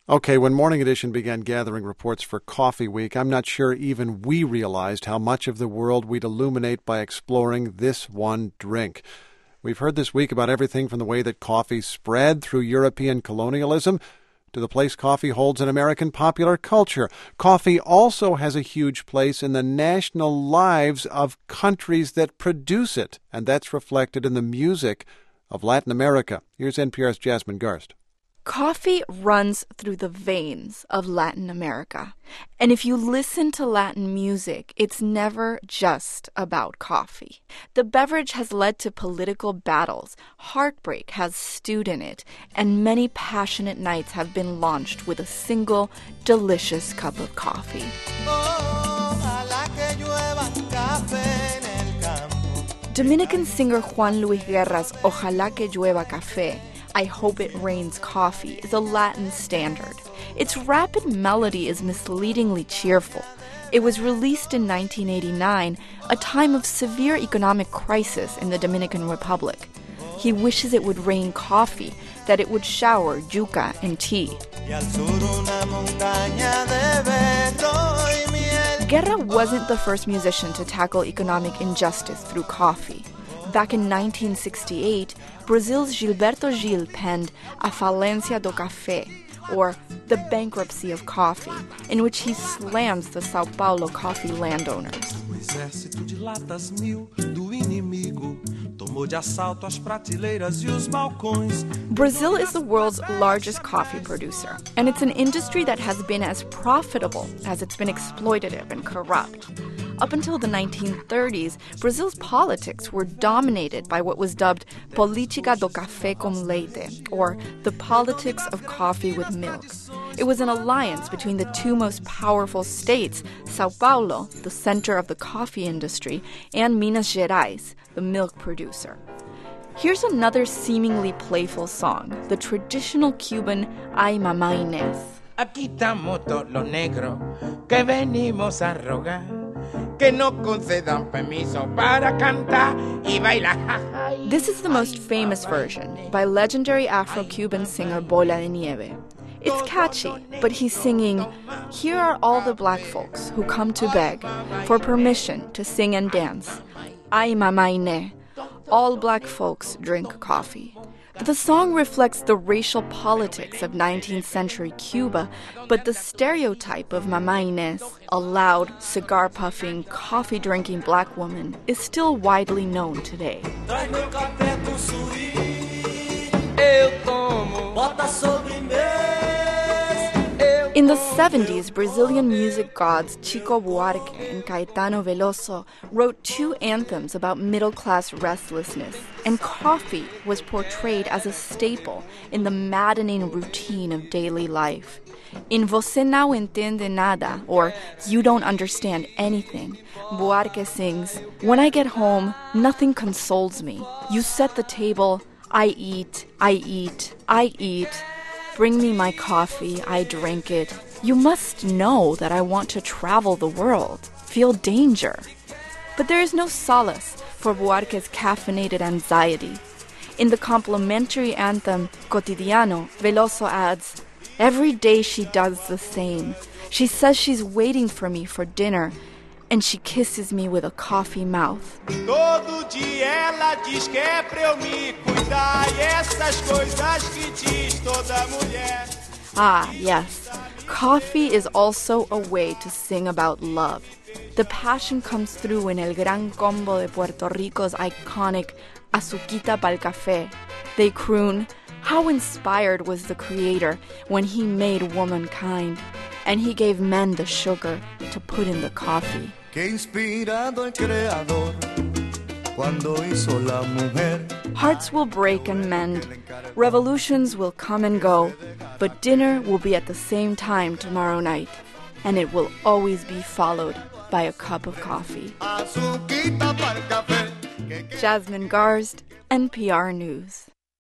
Okay, when Morning Edition began gathering reports for Coffee Week, I'm not sure even we realized how much of the world we'd illuminate by exploring this one drink. We've heard this week about everything from the way that coffee spread through European colonialism to the place coffee holds in American popular culture. Coffee also has a huge place in the national lives of countries that produce it, and that's reflected in the music of Latin America. Here's NPR's Jasmine Garst. Coffee runs through the veins of Latin America. And if you listen to Latin music, it's never just about coffee. The beverage has led to political battles, heartbreak has stewed in it, and many passionate nights have been launched with a single delicious cup of coffee. Dominican singer Juan Luis Guerra's Ojalá que llueva café, I Hope It Rains Coffee, is a Latin standard. Its rapid melody is misleadingly cheerful. It was released in 1989, a time of severe economic crisis in the Dominican Republic. He wishes it would rain coffee, that it would shower yuca and tea. Guerra wasn't the first musician to tackle economic injustice through coffee. Back in 1968, Brazil's Gilberto Gil penned A Falência do Café, or The Bankruptcy of Coffee, in which he slams the Sao Paulo coffee landowners. Brazil is the world's largest coffee producer, and it's an industry that has been as profitable as it's been exploitative and corrupt. Up until the 1930s, Brazil's politics were dominated by what was dubbed Política do Café com Leite, or the politics of coffee with milk. It was an alliance between the two most powerful states, Sao Paulo, the center of the coffee industry, and Minas Gerais, the milk producer. Here's another seemingly playful song, the traditional Cuban Ay Mamá Inés. Aquí estamos todos los negros que venimos a rogar que no concedan permiso para cantar y bailar. This is the most famous version by legendary Afro-Cuban singer Bola de Nieve. It's catchy, but he's singing, "Here are all the black folks who come to beg for permission to sing and dance. Ay Mamá Inés, all black folks drink coffee." The song reflects the racial politics of 19th century Cuba, but the stereotype of Mamá Inés, a loud, cigar-puffing, coffee-drinking black woman, is still widely known today. In the 70s, Brazilian music gods Chico Buarque and Caetano Veloso wrote two anthems about middle-class restlessness, and coffee was portrayed as a staple in the maddening routine of daily life. In Você Não Entende Nada, or You Don't Understand Anything, Buarque sings, "When I get home, nothing consoles me. You set the table, I eat, I eat, I eat. Bring me my coffee, I drink it. You must know that I want to travel the world, feel danger." But there is no solace for Buarque's caffeinated anxiety. In the complimentary anthem Cotidiano, Veloso adds, "Every day she does the same. She says she's waiting for me for dinner, and she kisses me with a coffee mouth." Todo dia ela diz que é pra eu me cuidar, e essas coisas que diz toda mulher. Ah, yes. Coffee is also a way to sing about love. The passion comes through in El Gran Combo de Puerto Rico's iconic Azuquita pa'l café. They croon, "How inspired was the Creator when He made womankind, and He gave men the sugar to put in the coffee." Qué inspirado el Creador cuando hizo la mujer. Hearts will break and mend. Revolutions will come and go. But dinner will be at the same time tomorrow night. And it will always be followed by a cup of coffee. Jasmine Garst, NPR News.